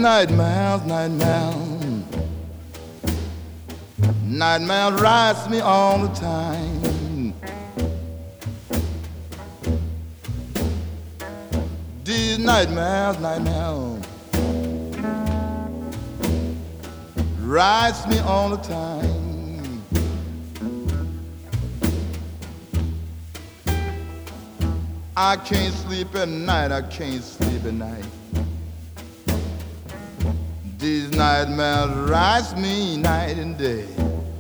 nightmares, nightmares, nightmares rise me all the time. These nightmares, nightmares rise me all the time. I can't sleep at night, I can't sleep at night. These nightmares rise me night and day.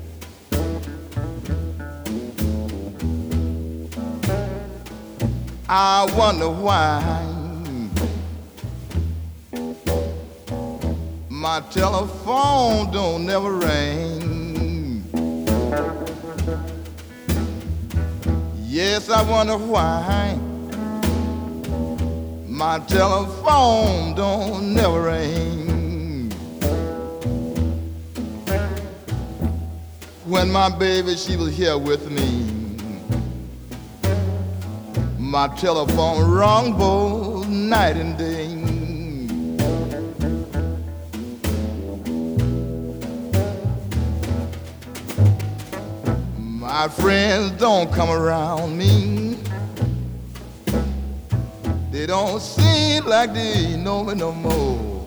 I wonder why my telephone don't never ring. Yes, I wonder why my telephone don't never ring. When my baby, she was here with me, my telephone rung both night and day. My friends don't come around me. They don't seem like they know me no more.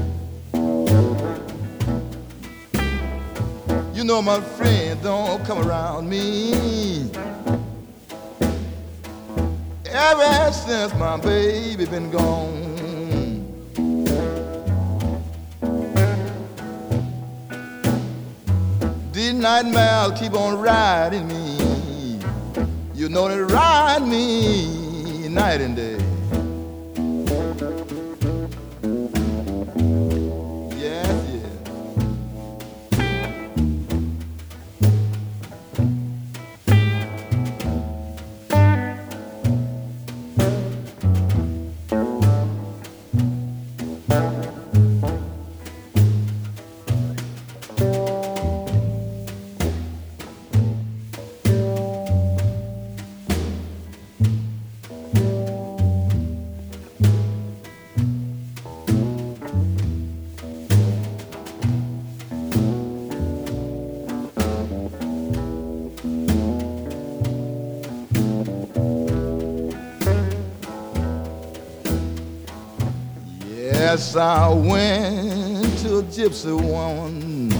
You know my friends don't come around me. Ever since my baby been gone. These nightmares keep on riding me. You know they ride me night and day. Yes, I went to a gypsy woman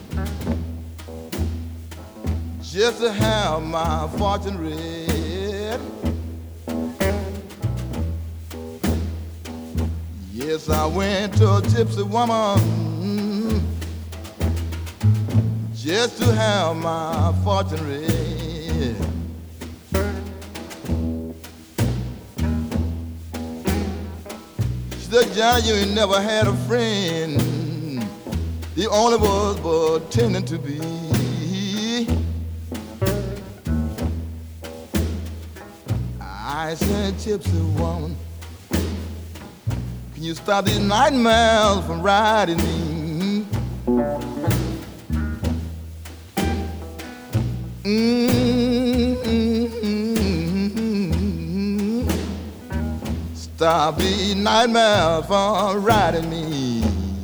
just to have my fortune read. Yes, I went to a gypsy woman just to have my fortune read. She said, Johnny, you ain't never had a friend. The only was pretending to be. I said, gypsy woman, can you stop these nightmares from riding me? Stop these nightmares from riding me.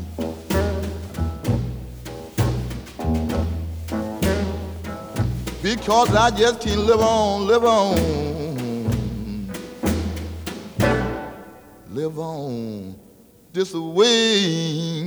Because I just can't live on, live on this way.